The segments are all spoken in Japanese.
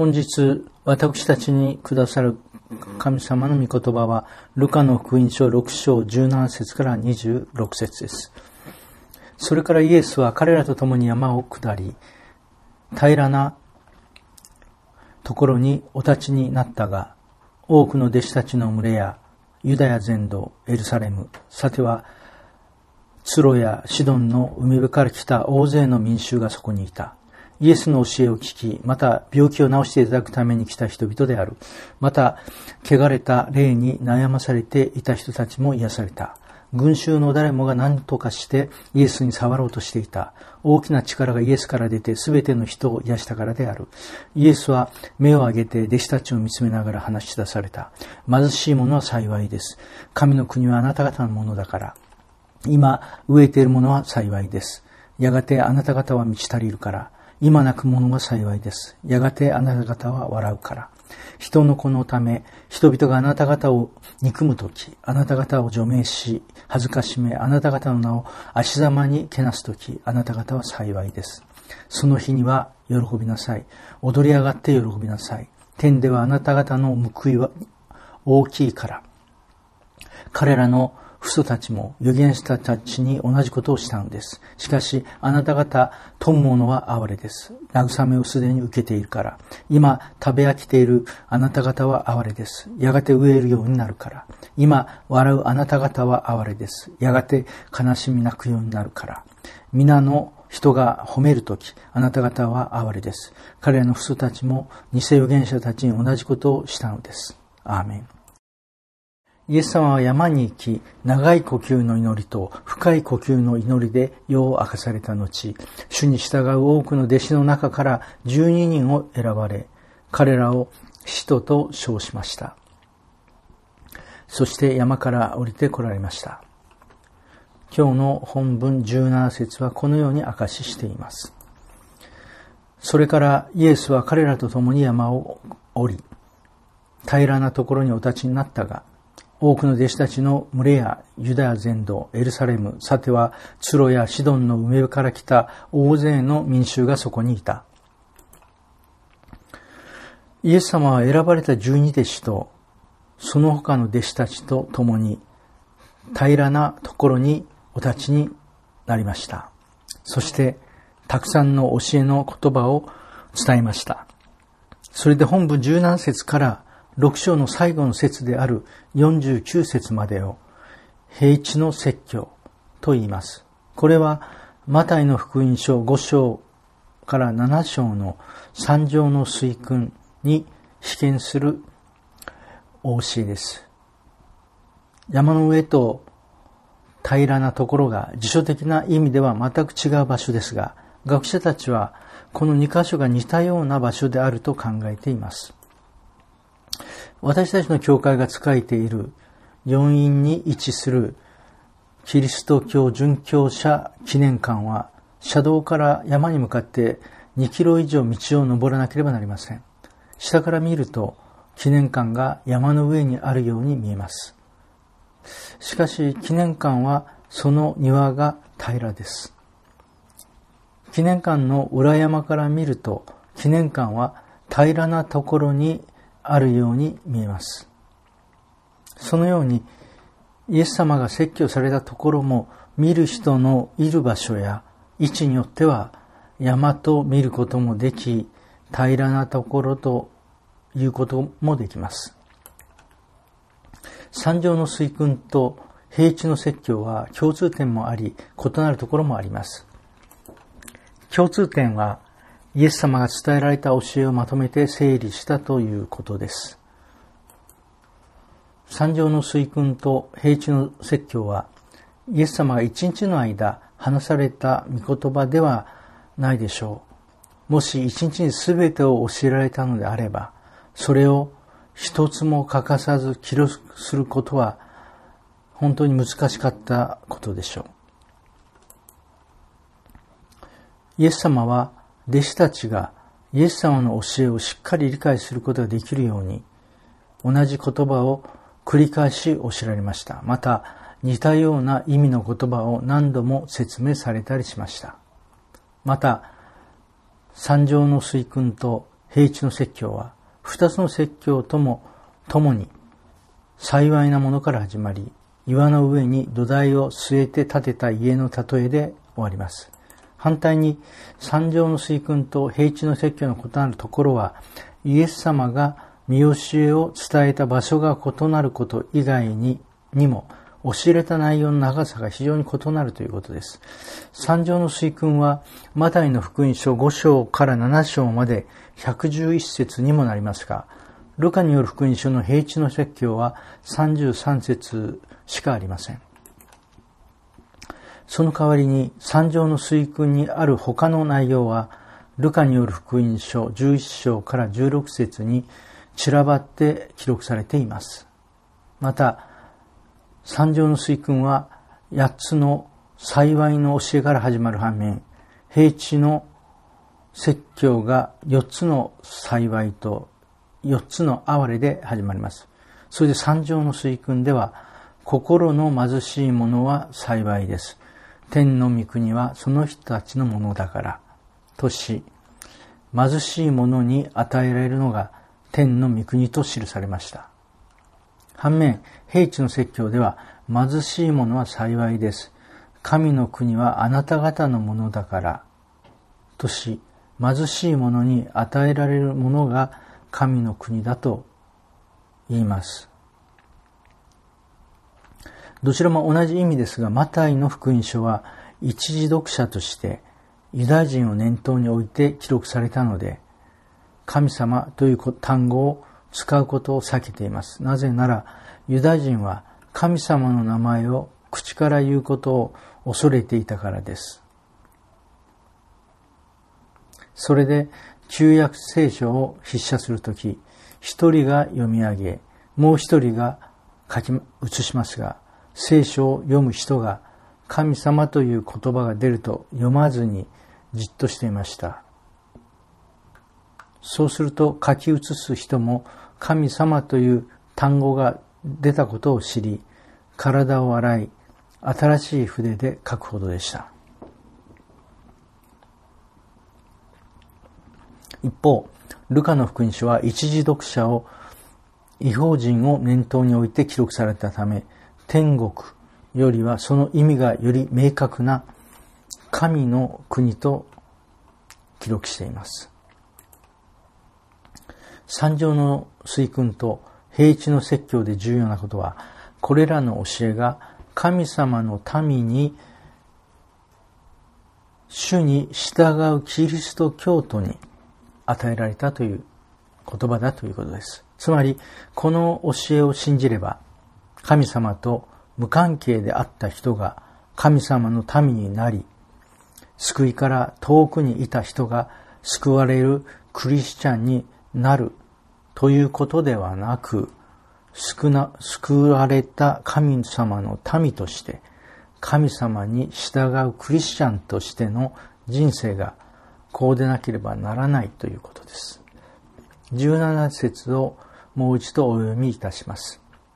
本日私たちにくださる神様の御言葉はルカの福音書6章17節から26節です。それからイエスは彼らと共に山を下り、平らなところにお立ちになったが、多くの弟子たちの群れやユダヤ全土、エルサレム、さてはツロやシドンの海辺から来た大勢の民衆がそこにいた。イエスの教えを聞き、また病気を治していただくために来た人々である。また、汚れた霊に悩まされていた人たちも癒された。群衆の誰もが何とかしてイエスに触ろうとしていた。大きな力がイエスから出てすべての人を癒したからである。イエスは目を上げて弟子たちを見つめながら話し出された。貧しい者は幸いです。神の国はあなた方のものだから。今飢えている者は幸いです。やがてあなた方は満ち足りるから。今泣く者は幸いです。やがてあなた方は笑うから。人の子のため、人々があなた方を憎むとき、あなた方を除名し、恥ずかしめ、あなた方の名を足ざまにけなすとき、あなた方は幸いです。その日には喜びなさい。踊り上がって喜びなさい。天ではあなた方の報いは大きいから。彼らの父祖たちも預言者たちに同じことをしたのです。しかし、あなた方、富む者は哀れです。慰めをすでに受けているから。今、食べ飽きているあなた方は哀れです。やがて飢えるようになるから。今、笑うあなた方は哀れです。やがて悲しみ泣くようになるから。皆の人が褒めるとき、あなた方は哀れです。彼らの父祖たちも偽預言者たちに同じことをしたのです。アーメン。イエス様は山に行き、長い呼吸の祈りと深い呼吸の祈りで世を明かされた後、主に従う多くの弟子の中から12人を選ばれ、彼らを使徒と称しました。そして山から降りて来られました。今日の本文17節はこのように明かししています。それからイエスは彼らと共に山を降り、平らなところにお立ちになったが、多くの弟子たちの群れやユダヤ全土、エルサレム、さてはツロやシドンの海辺から来た大勢の民衆がそこにいた。イエス様は選ばれた12弟子とその他の弟子たちと共に平らなところにお立ちになりました。そしてたくさんの教えの言葉を伝えました。それで本文17節から6章の最後の節である49節までを平地の説教と言います。これはマタイの福音書5章から7章の三条の水訓に比肩する教えです。山の上と平らなところが辞書的な意味では全く違う場所ですが、学者たちはこの2箇所が似たような場所であると考えています。私たちの教会が仕えている四院に位置するキリスト教殉教者記念館は車道から山に向かって2キロ以上道を登らなければなりません。下から見ると記念館が山の上にあるように見えます。しかし記念館はその庭が平らです。記念館の裏山から見ると記念館は平らなところにあるように見えます。そのようにイエス様が説教されたところも見る人のいる場所や位置によっては山と見ることもでき、平らなところということもできます。三条の水訓と平地の説教は共通点もあり、異なるところもあります。共通点はイエス様が伝えられた教えをまとめて整理したということです。三条の水訓と平地の説教はイエス様が一日の間話された御言葉ではないでしょう。もし一日に全てを教えられたのであれば、それを一つも欠かさず記録することは本当に難しかったことでしょう。イエス様は弟子たちがイエス様の教えをしっかり理解することができるように同じ言葉を繰り返し教えられました。また似たような意味の言葉を何度も説明されたりしました。また三条の水訓と平地の説教は、二つの説教ともに幸いなものから始まり、岩の上に土台を据えて建てた家の例えで終わります。反対に、三条の水訓と平地の説教の異なるところは、イエス様が見教えを伝えた場所が異なること以外にも、教えられた内容の長さが非常に異なるということです。三条の水訓は、マタイの福音書5章から7章まで111節にもなりますが、ルカによる福音書の平地の説教は33節しかありません。その代わりに三条の水訓にある他の内容は、ルカによる福音書11章から16節に散らばって記録されています。また、三条の水訓は8つの幸いの教えから始まる反面、平地の説教が4つの幸いと4つの哀れで始まります。それで三条の水訓では、心の貧しい者は幸いです。天の御国はその人たちのものだから、とし、貧しい者に与えられるのが天の御国と記されました。反面、平地の説教では、貧しい者は幸いです。神の国はあなた方のものだから、とし、貧しい者に与えられるものが神の国だと言います。どちらも同じ意味ですが、マタイの福音書は一時読者としてユダヤ人を念頭に置いて記録されたので、神様という単語を使うことを避けています。なぜなら、ユダヤ人は神様の名前を口から言うことを恐れていたからです。それで、旧約聖書を筆写するとき、一人が読み上げ、もう一人が写しますが、聖書を読む人が神様という言葉が出ると読まずにじっとしていました。そうすると書き写す人も神様という単語が出たことを知り、体を洗い、新しい筆で書くほどでした。一方、ルカの福音書は一時読者を異邦人を念頭に置いて記録されたため、天国よりはその意味がより明確な神の国と記録しています。三条の水訓と平地の説教で重要なことは、これらの教えが神様の民に主に従うキリスト教徒に与えられたという言葉だということです。つまり、この教えを信じれば、神様と無関係であった人が神様の民になり、救いから遠くにいた人が救われるクリスチャンになるということではなく、救われた神様の民として、神様に従うクリスチャンとしての人生がこうでなければならないということです。17節をもう一度お読みいたします。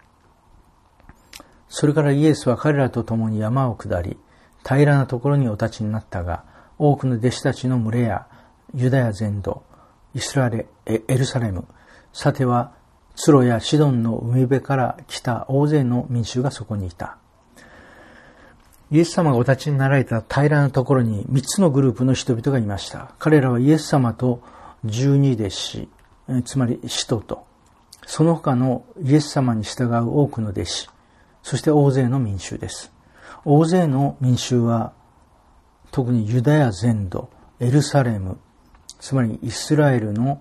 それからイエスは彼らと共に山を下り、平らなところにお立ちになったが、多くの弟子たちの群れやユダヤ全土、エルサレム、さてはツロやシドンの海辺から来た大勢の民衆がそこにいた。イエス様がお立ちになられた平らなところに3つのグループの人々がいました。彼らはイエス様と12弟子、つまり使徒と、その他のイエス様に従う多くの弟子、そして大勢の民衆です。大勢の民衆は、特にユダヤ全土、エルサレム、つまりイスラエルの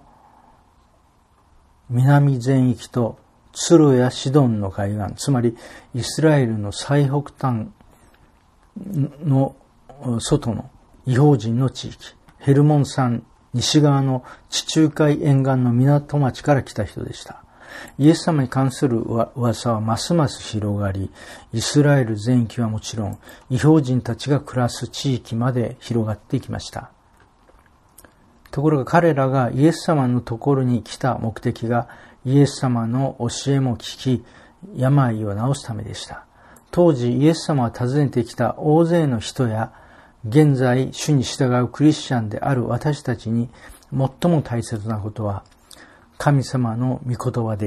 南全域とツロやシドンの海岸、つまりイスラエルの最北端の外の異邦人の地域、ヘルモン山西側の地中海沿岸の港町から来た人でした。イエス様に関する噂はますます広がり、イスラエル全域はもちろん、異邦人たちが暮らす地域まで広がっていきました。ところが彼らがイエス様のところに来た目的が、イエス様の教えも聞き、病を治すためでした。当時イエス様は訪ねてきた大勢の人や、現在主に従うクリスチャンである私たちに、 最も大切なことは神様の御言葉です。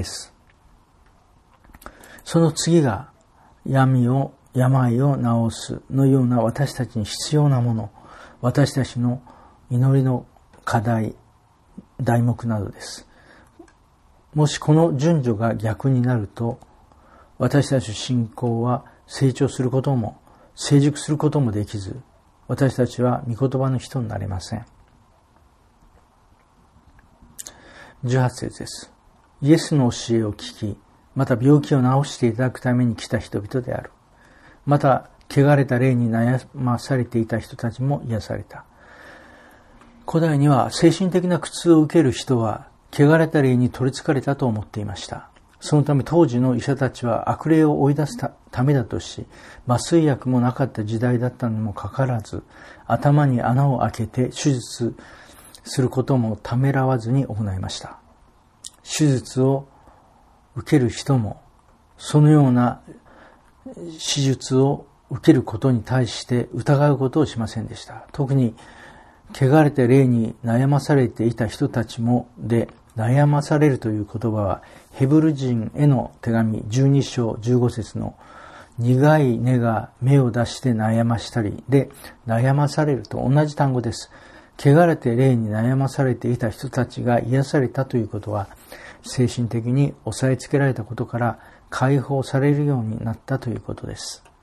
その次が病を治すのような私たちに必要なもの、私たちの祈りの課題、題目などです。もしこの順序が逆になると、私たちの信仰は成長することも成熟することもできず、私たちは御言葉の人になれません。18節です。イエスの教えを聞き、また病気を治していただくために来た人々である。また、汚れた霊に悩まされていた人たちも癒された。古代には精神的な苦痛を受ける人は、汚れた霊に取り憑かれたと思っていました。そのため当時の医者たちは悪霊を追い出すためだとし、麻酔薬もなかった時代だったにもかかわらず、頭に穴を開けて手術することもためらわずに行いました。手術を受ける人も、そのような手術を受けることに対して疑うことをしませんでした。特に、汚れて霊に悩まされていた人たちもで、悩まされるという言葉は、ヘブル人への手紙12章15節の苦い根が芽を出して悩ましたりで、悩まされると同じ単語です。汚れて霊に悩まされていた人たちが癒されたということは、精神的に抑えつけられたことから解放されるようになったということです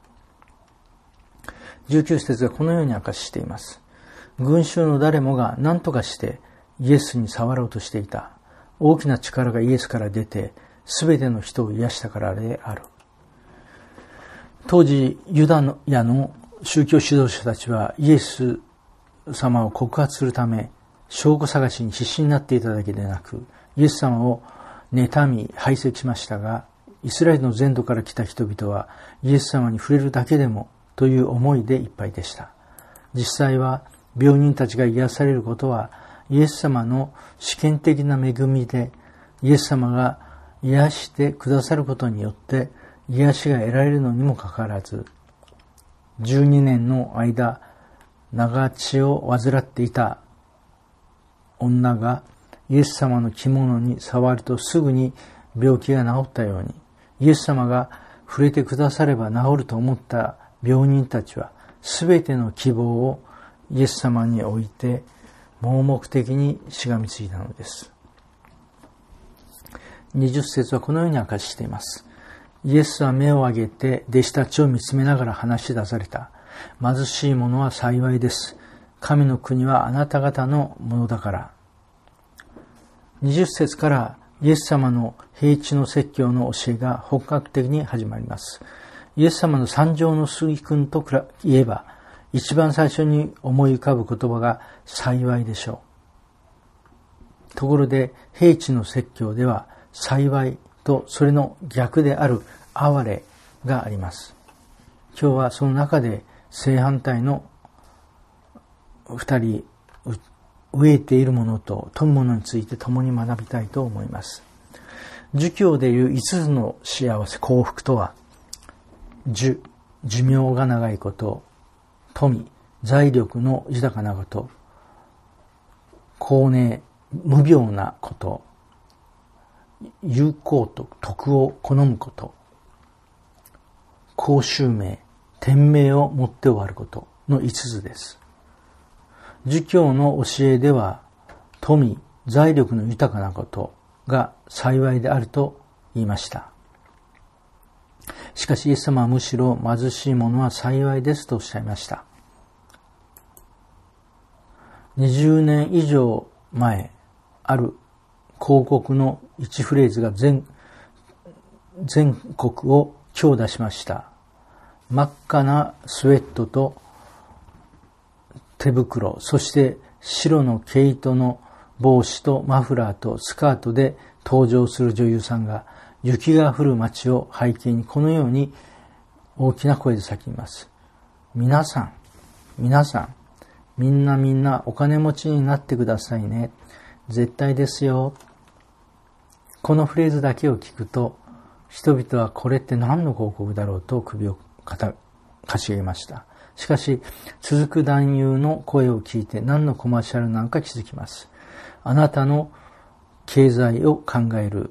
。19節がこのように明かししています。群衆の誰もが何とかしてイエスに触ろうとしていた。大きな力がイエスから出て、すべての人を癒したからである。当時、ユダヤの宗教指導者たちはイエス様を告発するため、証拠探しに必死になっていただけでなく、イエス様を妬み排斥しましたが、イスラエルの全土から来た人々はイエス様に触れるだけでもという思いでいっぱいでした。実際は病人たちが癒されることはイエス様の試験的な恵みで、イエス様が癒してくださることによって癒しが得られるのにもかかわらず、12年の間長血を患っていた女がイエス様の着物に触るとすぐに病気が治ったように、イエス様が触れてくだされば治ると思った病人たちはすべての希望をイエス様に置いて盲目的にしがみついたのです。20節はこのように明かししています。イエスは目を上げて弟子たちを見つめながら話し出された。貧しい者は幸いです。神の国はあなた方のものだから。20節からイエス様の平地の説教の教えが本格的に始まります。イエス様の三条の水訓といえば、一番最初に思い浮かぶ言葉が幸いでしょう。ところで平地の説教では幸いとそれの逆である哀れがあります。今日はその中で正反対の二人飢えているものと富むものについて共に学びたいと思います。儒教でいう5つの幸せ、幸福とは、寿命が長いこと、富、財力の豊かなこと、幸寧、無病なこと、友好と徳を好むこと、公衆名、天命をもって終わることの5つです。儒教の教えでは、富、財力の豊かなことが幸いであると言いました。しかしイエス様はむしろ貧しい者は幸いですとおっしゃいました。20年以上前、ある広告の一フレーズが全国を強打しました。真っ赤なスウェットと手袋、そして白の毛糸の帽子とマフラーとスカートで登場する女優さんが雪が降る街を背景にこのように大きな声で叫びます。皆さん、みんなお金持ちになってくださいね。絶対ですよ。このフレーズだけを聞くと、人々はこれって何の広告だろうと首をかしげました。しかし、続く男優の声を聞いて何のコマーシャルなのか気づきます。 あなたの経済を考える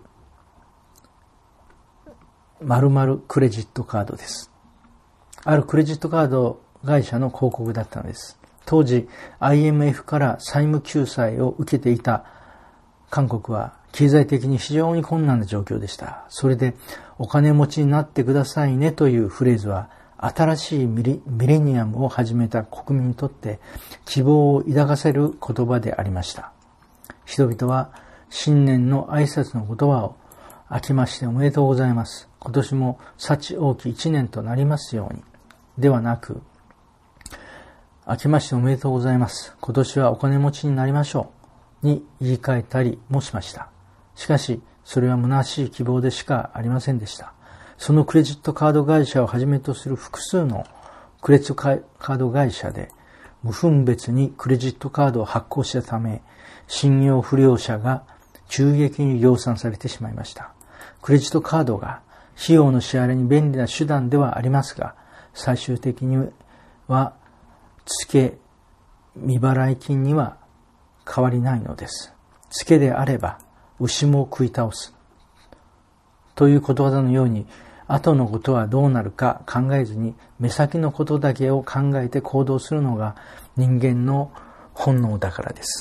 〇〇クレジットカードです。あるクレジットカード会社の広告だったのです。当時 IMF から債務救済を受けていた韓国は経済的に非常に困難な状況でした。それでお金持ちになってくださいねというフレーズは新しいミレニアムを始めた国民にとって希望を抱かせる言葉でありました。人々は新年の挨拶の言葉を明けましておめでとうございます。今年も幸多き一年となりますように。ではなく、明けましておめでとうございます。今年はお金持ちになりましょう。に言い換えたりもしました。しかし、それは虚しい希望でしかありませんでした。そのクレジットカード会社をはじめとする複数のクレジットカード会社で、無分別にクレジットカードを発行したため、信用不良者が急激に量産されてしまいました。クレジットカードが費用の支払いに便利な手段ではありますが、最終的には付け未払い金には変わりないのです。付けであれば牛も食い倒すということわざのように、後のことはどうなるか考えずに目先のことだけを考えて行動するのが人間の本能だからです。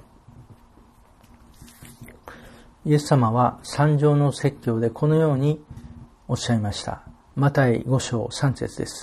イエス様は三条の説教でこのようにおっしゃいました。マタイ5章3節です。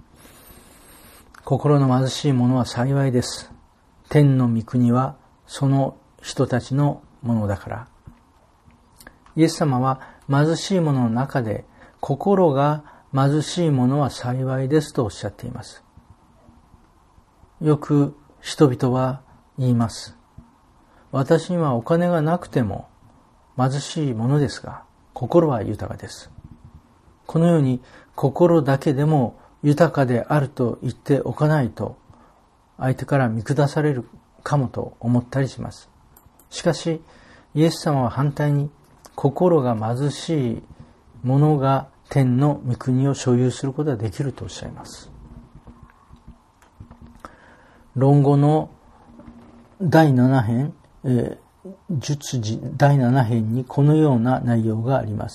心の貧しい者は幸いです。天の御国はその人たちのものだから。イエス様は貧しい者の中で心が貧しい者は幸いですとおっしゃっています。よく人々は言います。私にはお金がなくても貧しいものですが、心は豊かです。このように心だけでも豊かであると言っておかないと、相手から見下されるかもと思ったりします。しかし、イエス様は反対に、心が貧しい者が天の御国を所有することができるとおっしゃいます。論語の第7編、述示第7編にこのような内容があります。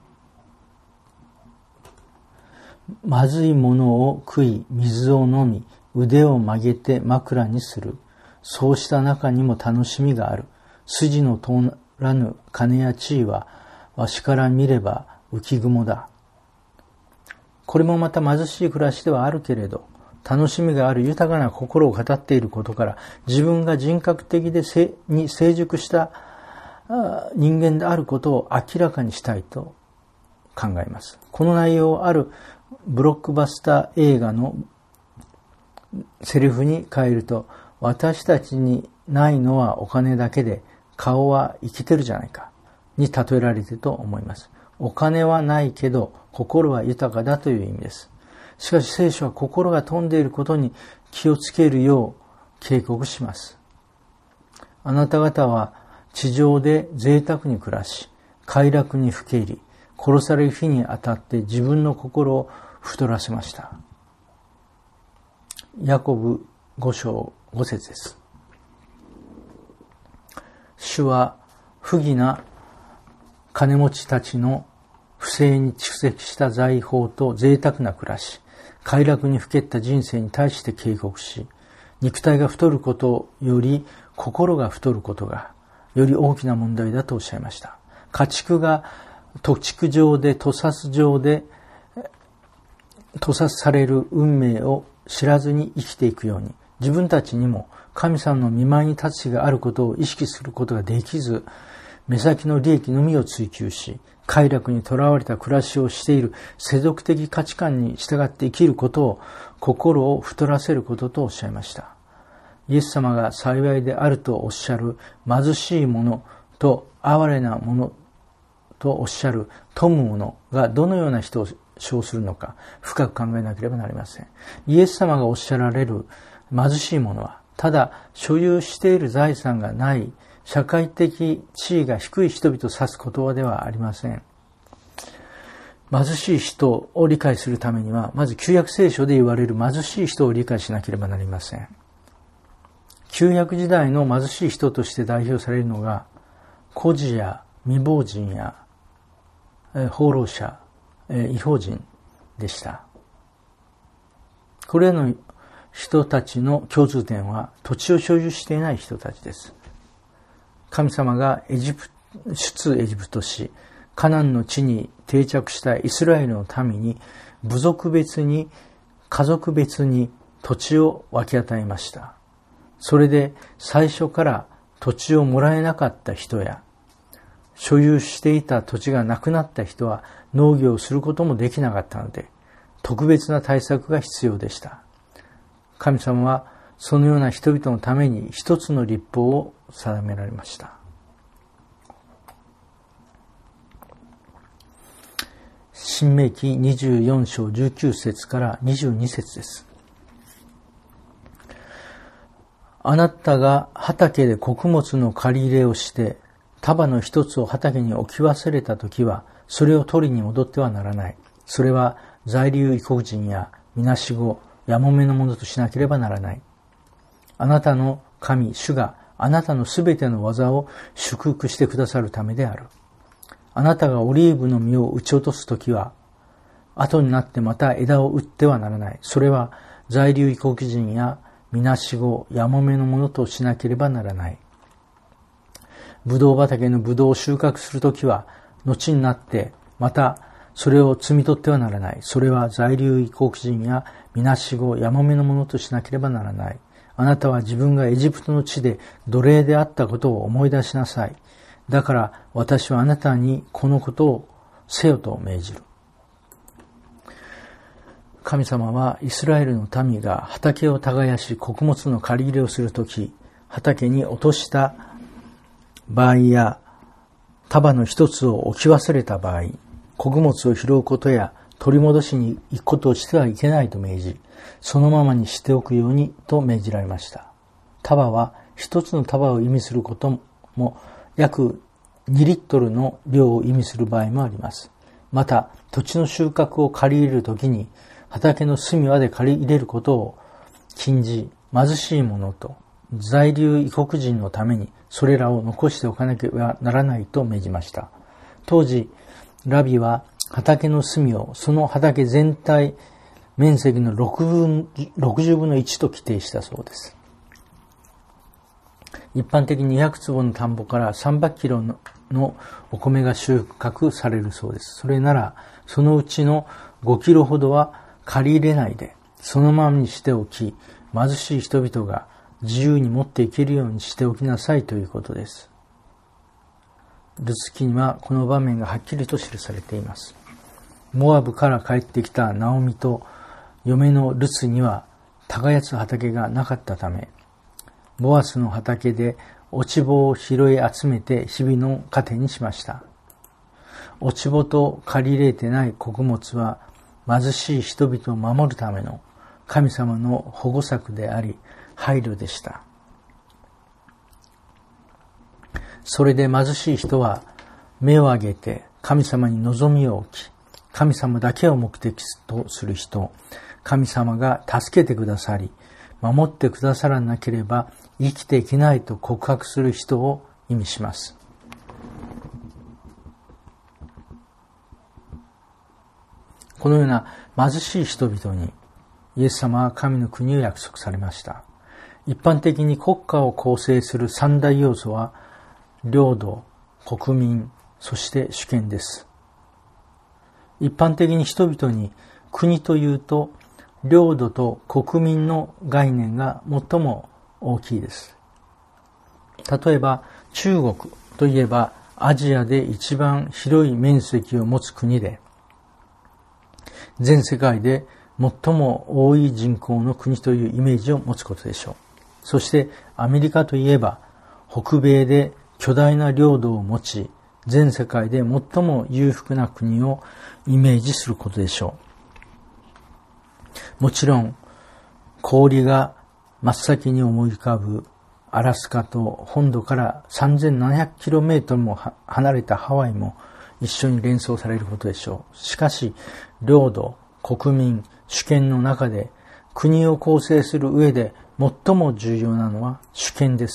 まずいものを食い、水を飲み、腕を曲げて枕にする。そうした中にも楽しみがある。筋の通らぬ金や地位は、わしから見れば浮雲だ。これもまた貧しい暮らしではあるけれど、楽しみがある豊かな心を語っていることから、自分が人格的に成熟した人間であることを明らかにしたいと考えます。この内容をあるブロックバスター映画のセリフに変えると、私たちにないのはお金だけで顔は生きてるじゃないかに例えられていると思います。お金はないけど心は豊かだという意味です。しかし聖書は心が富んでいることに気をつけるよう警告します。あなた方は地上で贅沢に暮らし、快楽にふけ入り、殺される日にあたって自分の心を太らせました。ヤコブ5章5節です。主は不義な金持ちたちの不正に蓄積した財宝と贅沢な暮らし、快楽にふけった人生に対して警告し、肉体が太ることより心が太ることがより大きな問題だとおっしゃいました。家畜が土畜上で屠殺される運命を知らずに生きていくように、自分たちにも神様の御前に立つ日があることを意識することができず、目先の利益のみを追求し、快楽にとらわれた暮らしをしている世俗的価値観に従って生きることを心を太らせることとおっしゃいました。イエス様が幸いであるとおっしゃる貧しい者と哀れな者とおっしゃる富む者がどのような人を称するのか深く考えなければなりません。イエス様がおっしゃられる貧しい者は、ただ所有している財産がない社会的地位が低い人々を指す言葉ではありません。貧しい人を理解するためには、まず旧約聖書で言われる貧しい人を理解しなければなりません。 旧約時代の貧しい人として代表されるのが、孤児や未亡人や放浪者、異邦人でした。これらの人たちの共通点は土地を所有していない人たちです。神様が出エジプトし、カナンの地に定着したイスラエルの民に部族別に家族別に土地を分け与えました。それで最初から土地をもらえなかった人や、所有していた土地がなくなった人は農業をすることもできなかったので、特別な対策が必要でした。神様はそのような人々のために一つの律法を定められました。申命記24章19節から22節です。あなたが畑で穀物の借り入れをして、束の一つを畑に置き忘れたときは、それを取りに戻ってはならない。それは在留異国人やみなしご、やもめのものとしなければならない。あなたの神、主があなたのすべての技を祝福してくださるためである。あなたがオリーブの実を打ち落とすときは、後になってまた枝を打ってはならない。それは在留異国人やみなしご、やもめのものとしなければならない。ぶどう畑のぶどうを収穫するときは、後になってまたそれを摘み取ってはならない。それは在留異国人やみなしご、やもめのものとしなければならない。あなたは自分がエジプトの地で奴隷であったことを思い出しなさい。だから私はあなたにこのことをせよと命じる。神様はイスラエルの民が畑を耕し穀物の借り入れをするとき、畑に落とした場合や束の一つを置き忘れた場合、穀物を拾うことや取り戻しに行くことをしてはいけないと命じ、そのままにしておくようにと命じられました。束は一つの束を意味することも約2リットルの量を意味する場合もあります。また土地の収穫を借り入れるときに畑の隅まで借り入れることを禁じ、貧しい者と在留異国人のためにそれらを残しておかなければならないと命じました。当時ラビは畑の隅をその畑全体面積の60分の1と規定したそうです。一般的に200坪の田んぼから300キロのお米が収穫されるそうです。それならそのうちの5キロほどは借り入れないでそのままにしておき、貧しい人々が自由に持っていけるようにしておきなさいということです。ルツ記にはこの場面がはっきりと記されています。モアブから帰ってきたナオミと嫁のルツには耕す畑がなかったため、ボアスの畑で落ち穂を拾い集めて日々の糧にしました。落ち穂と借り入れてない穀物は貧しい人々を守るための神様の保護策であり配慮でした。それで貧しい人は目を上げて神様に望みを置き、神様だけを目的とする人、神様が助けてくださり、守ってくださらなければ生きていけないと告白する人を意味します。このような貧しい人々にイエス様は神の国を約束されました。一般的に国家を構成する三大要素は領土、国民、そして主権です。一般的に人々に国というと領土と国民の概念が最も大きいです。例えば中国といえばアジアで一番広い面積を持つ国で、全世界で最も多い人口の国というイメージを持つことでしょう。そしてアメリカといえば北米で巨大な領土を持ち、全世界で最も裕福な国をイメージすることでしょう。もちろん氷が真っ先に思い浮かぶアラスカと本土から 3700km も離れたハワイも一緒に連想されることでしょう。しかし領土、国民、主権の中で国を構成する上で最も重要なのは主権です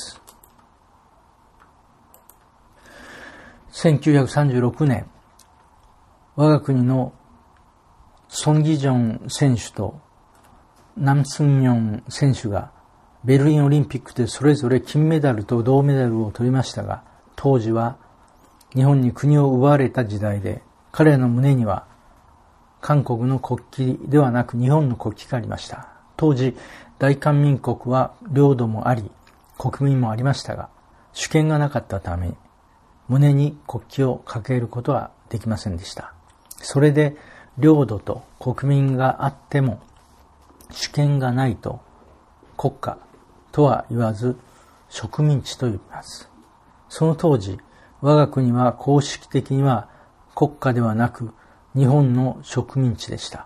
。1936年、我が国のソン・ギジョン選手とナム・スンミョン選手がベルリンオリンピックでそれぞれ金メダルと銅メダルを取りましたが、当時は日本に国を奪われた時代で、彼らの胸には韓国の国旗ではなく日本の国旗がありました。当時、大韓民国は領土もあり、国民もありましたが、主権がなかったため、胸に国旗を掲げることはできませんでした。それで、領土と国民があっても、主権がないと国家とは言わず、植民地と呼びます。その当時、我が国は公式的には国家ではなく、日本の植民地でした。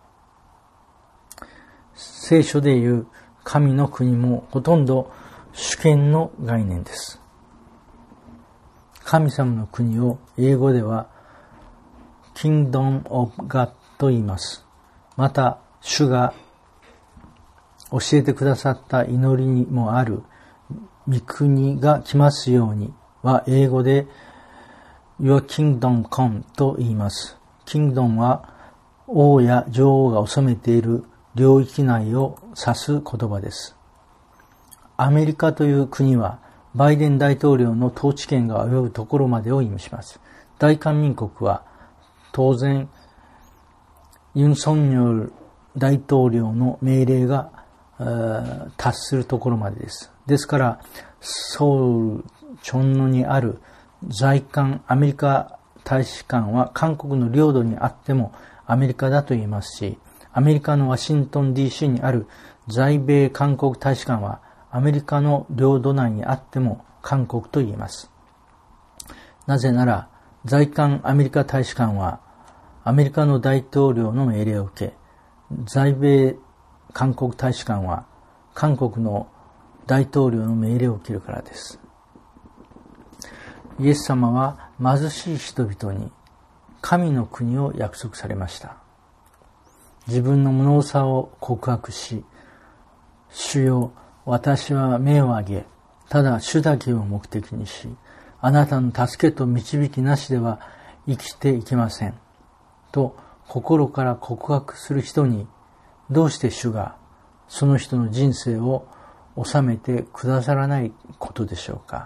聖書でいう神の国もほとんど主権の概念です。神様の国を英語では Kingdom of God と言います。また、主が教えてくださった祈りにもある御国が来ますようには英語で Your Kingdom Come と言います。Kingdom は王や女王が治めている領域内を指す言葉です。アメリカという国はバイデン大統領の統治権が及ぶところまでを意味します。大韓民国は当然ユン・ソンニョル大統領の命令が達するところまでです。ですからソウル・チョンノにある在韓アメリカ大使館は韓国の領土にあってもアメリカだと言いますし、アメリカのワシントン DC にある在米韓国大使館はアメリカの領土内にあっても韓国と言います。なぜなら在韓アメリカ大使館はアメリカの大統領の命令を受け、在米韓国大使館は韓国の大統領の命令を受けるからです。イエス様は貧しい人々に神の国を約束されました。自分の無能さを告白し、主よ、私は目を上げ、ただ主だけを目的にし、あなたの助けと導きなしでは生きていけません。と心から告白する人に、どうして主がその人の人生を収めてくださらないことでしょうか。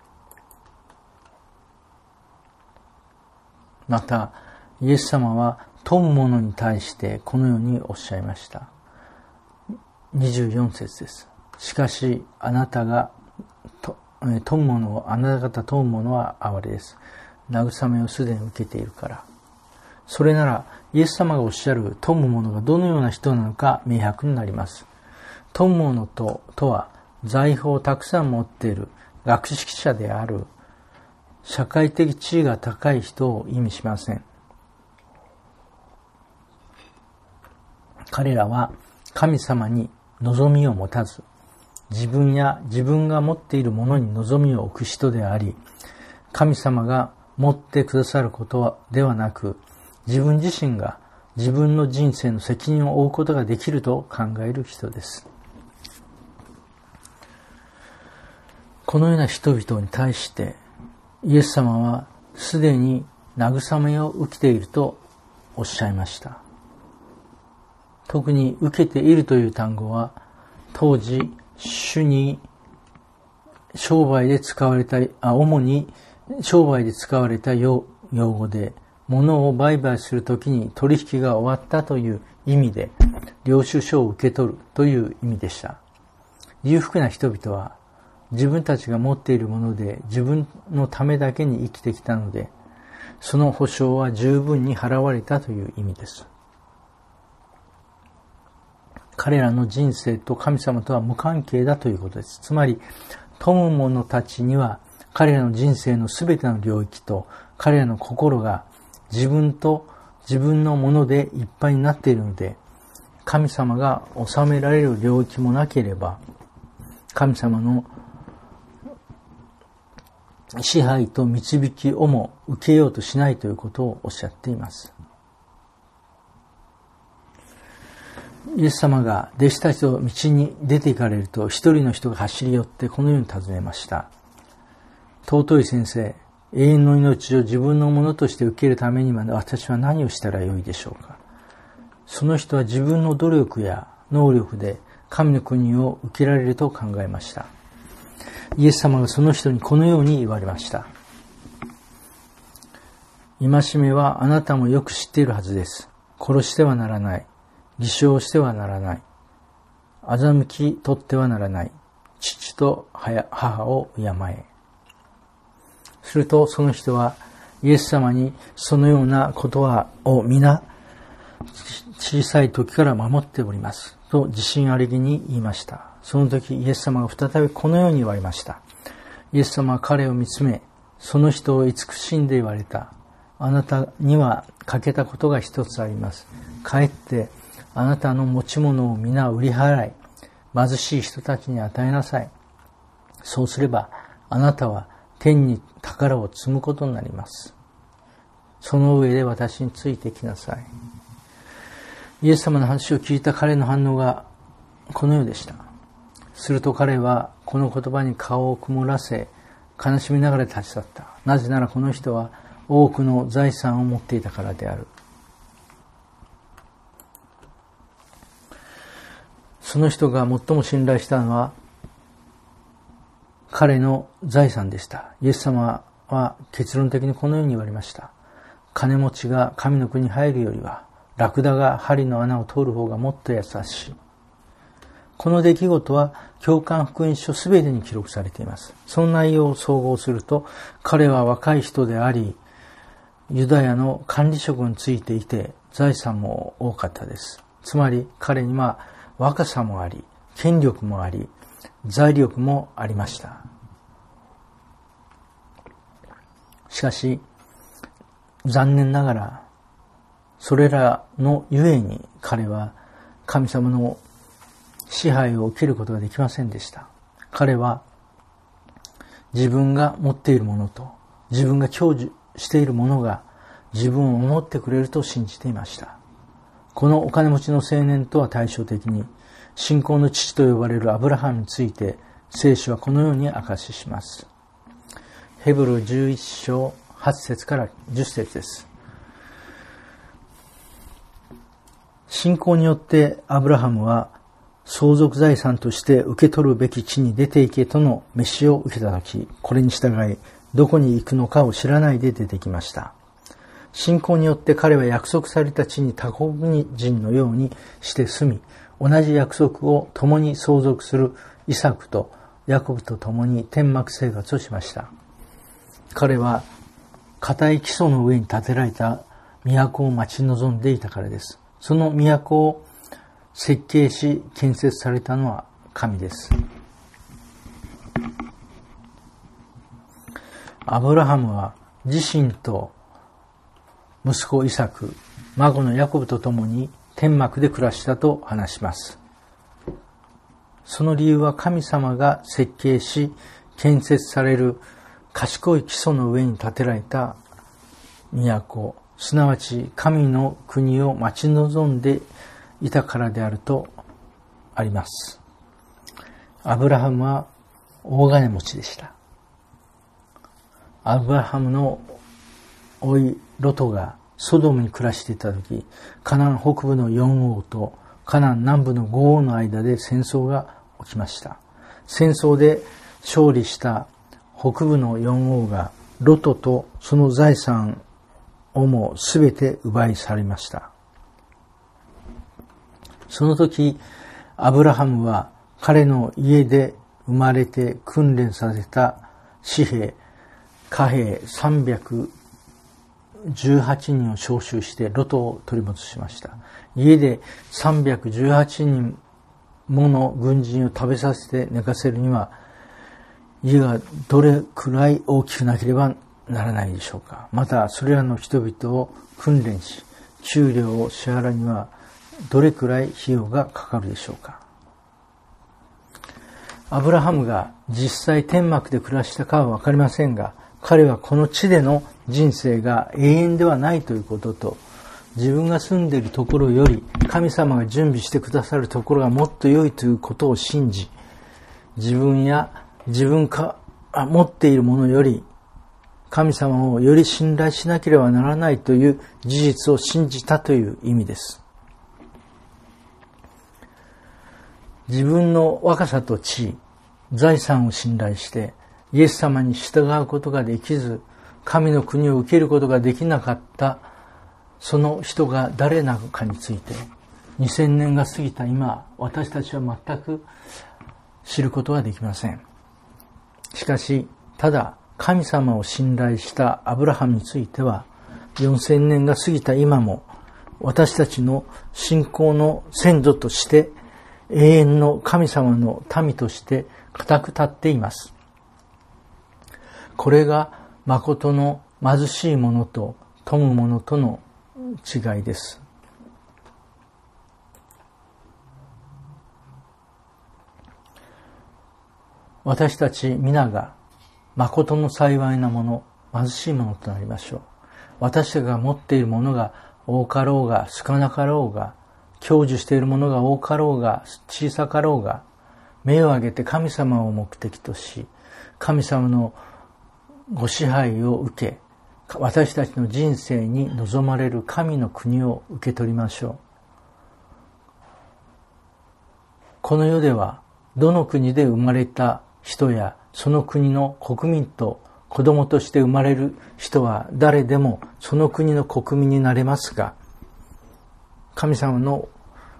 また、イエス様は富む者に対してこのようにおっしゃいました。24節です。しかし、あなた方富む者は哀れです。慰めをすでに受けているから。それなら、イエス様がおっしゃる富む者がどのような人なのか明白になります。富む者とは、財宝をたくさん持っている学識者である社会的地位が高い人を意味しません。彼らは神様に望みを持たず、自分や自分が持っているものに望みを置く人であり、神様が持ってくださることではなく、自分自身が自分の人生の責任を負うことができると考える人です。このような人々に対してイエス様はすでに慰めを受けているとおっしゃいました。特に受けているという単語は当時主に主に商売で使われた用語で、物を売買するときに取引が終わったという意味で領収書を受け取るという意味でした。裕福な人々は自分たちが持っているもので自分のためだけに生きてきたので、その保証は十分に払われたという意味です。彼らの人生と神様とは無関係だということです。つまり、富む者たちには彼らの人生のすべての領域と彼らの心が自分と自分のものでいっぱいになっているので、神様が治められる領域もなければ、神様の支配と導きをも受けようとしないということをおっしゃっています。 イエス様が弟子たちと道に出て行かれると、一人の人が走り寄ってこのように尋ねました。尊い先生、永遠の命を自分のものとして受けるためには私は何をしたらよいでしょうか。その人は自分の努力や能力で神の国を受けられると考えました。イエス様がその人にこのように言われました。戒めはあなたもよく知っているはずです。殺してはならない。偽証してはならない。欺き取ってはならない。父と母を敬え。するとその人はイエス様にそのようなことを皆小さい時から守っております。と自信ありげに言いました。その時イエス様が再びこのように言われました。イエス様は彼を見つめ、その人を慈しんで言われた。あなたには欠けたことが一つあります。帰ってあなたの持ち物を皆売り払い、貧しい人たちに与えなさい。そうすればあなたは天に宝を積むことになります。その上で私についてきなさい。イエス様の話を聞いた彼の反応がこのようでした。すると彼はこの言葉に顔を曇らせ、悲しみながら立ち去った。なぜならこの人は多くの財産を持っていたからである。その人が最も信頼したのは彼の財産でした。イエス様は結論的にこのように言われました。金持ちが神の国に入るよりは、ラクダが針の穴を通る方がもっと優しい。この出来事は教会福音書すべてに記録されています。その内容を総合すると、彼は若い人であり、ユダヤの管理職についていて、財産も多かったです。つまり彼には若さもあり、権力もあり、財力もありました。しかし、残念ながら、それらのゆえに彼は神様の支配を受けることができませんでした。彼は自分が持っているものと自分が享受しているものが自分を守ってくれると信じていました。このお金持ちの青年とは対照的に、信仰の父と呼ばれるアブラハムについて聖書はこのように証しします。ヘブル11章8節から10節です。信仰によってアブラハムは相続財産として受け取るべき地に出て行けとの召しを受けたとき、これに従いどこに行くのかを知らないで出てきました。信仰によって彼は約束された地に他国人のようにして住み、同じ約束を共に相続するイサクとヤコブと共に天幕生活をしました。彼は固い基礎の上に建てられた都を待ち望んでいたからです。その都を設計し建設されたのは神です。アブラハムは自身と息子イサク、孫のヤコブと共に天幕で暮らしたと話します。その理由は神様が設計し建設される賢い基礎の上に建てられた都、すなわち神の国を待ち望んでいたからであるとあります。アブラハムは大金持ちでした。アブラハムの甥ロトがソドムに暮らしていたとき、カナン北部の4王とカナン南部の5王の間で戦争が起きました。戦争で勝利した北部の4王がロトとその財産をもすべて奪い去りました。その時、アブラハムは彼の家で生まれて訓練させた私兵、貨幣318人を召集してロトを取り戻しました。家で318人もの軍人を食べさせて寝かせるには、家がどれくらい大きくなければならないでしょうか。またそれらの人々を訓練し、給料を支払うにはどれくらい費用がかかるでしょうか。アブラハムが実際天幕で暮らしたかはわかりませんが、彼はこの地での人生が永遠ではないということと、 自分が住んでいるところより神様が準備してくださるところがもっと良いということを信じ、自分が持っているものより神様をより信頼しなければならないという事実を信じたという意味です。自分の若さと地位、財産を信頼してイエス様に従うことができず、神の国を受けることができなかったその人が誰なのかについて、2000年が過ぎた今、私たちは全く知ることはできません。しかし、ただ神様を信頼したアブラハムについては、4000年が過ぎた今も、私たちの信仰の先祖として、永遠の神様の民として固く立っています。これが誠の貧しい者と富む者との違いです。私たち皆が誠の幸いなもの、貧しいものとなりましょう。私たちが持っているものが多かろうが少なかろうが、享受しているものが多かろうが小さかろうが、目を上げて神様を目的とし、神様のご支配を受け、私たちの人生に望まれる神の国を受け取りましょう。この世では、どの国で生まれた人やその国の国民と子供として生まれる人は誰でもその国の国民になれますが、神様の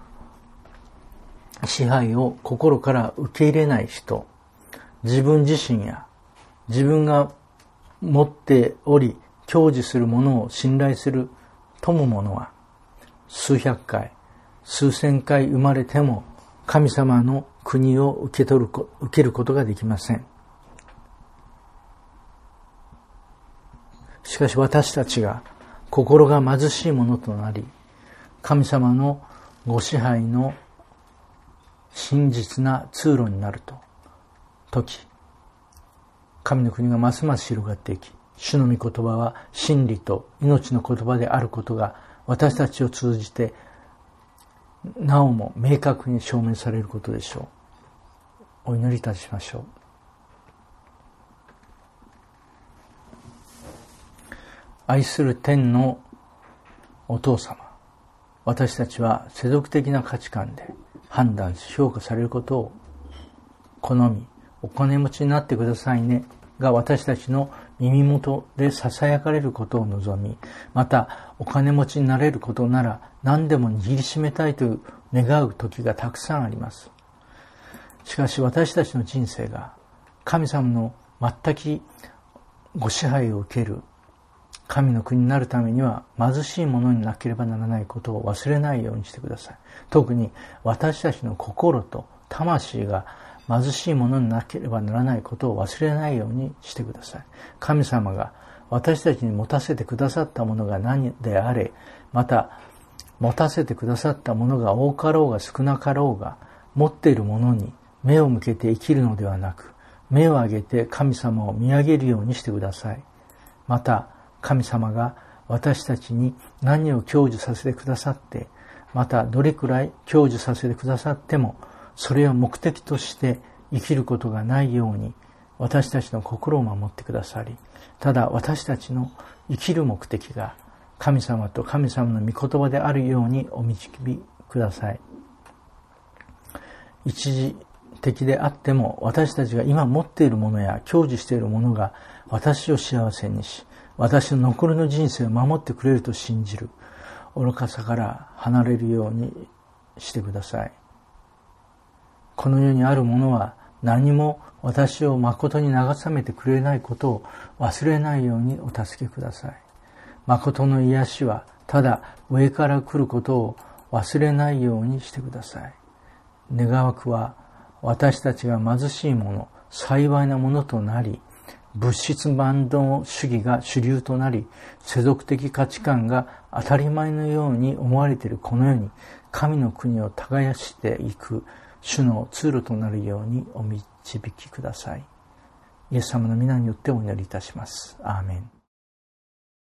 支配を心から受け入れない人、自分自身や自分が持っており享受するものを信頼する富む者は、数百回、数千回生まれても神様の国を受けることができません。しかし私たちが心が貧しいものとなり、神様のご支配の真実な通路になる時、神の国がますます広がっていき、主の御言葉は真理と命の言葉であることが私たちを通じてなおも明確に証明されることでしょう。お祈りいたしましょう。愛する天のお父様、私たちは世俗的な価値観で判断し評価されることを好み、お金持ちになってくださいねが私たちの耳元で囁かれることを望み、またお金持ちになれることなら何でも握りしめたいという願う時がたくさんあります。しかし私たちの人生が神様の全くご支配を受ける神の国になるためには貧しいものになければならないことを忘れないようにしてください。特に私たちの心と魂が貧しいものになければならないことを忘れないようにしてください。神様が私たちに持たせてくださったものが何であれ、また持たせてくださったものが多かろうが少なかろうが、持っているものに目を向けて生きるのではなく、目を上げて神様を見上げるようにしてください。また神様が私たちに何を享受させてくださって、またどれくらい享受させてくださっても、それを目的として生きることがないように私たちの心を守ってくださり、ただ私たちの生きる目的が神様と神様の御言葉であるようにお導きください。一時的であっても私たちが今持っているものや享受しているものが私を幸せにし、私の残りの人生を守ってくれると信じる愚かさから離れるようにしてください。この世にあるものは何も私を誠に慰めてくれないことを忘れないようにお助けください。誠の癒しはただ上から来ることを忘れないようにしてください。願わくは私たちが貧しいもの、幸いなものとなり、物質万能主義が主流となり、世俗的価値観が当たり前のように思われているこの世に、神の国を耕していく主の通路となるようにお導きください。イエス様の皆によってお祈りいたします。アーメン。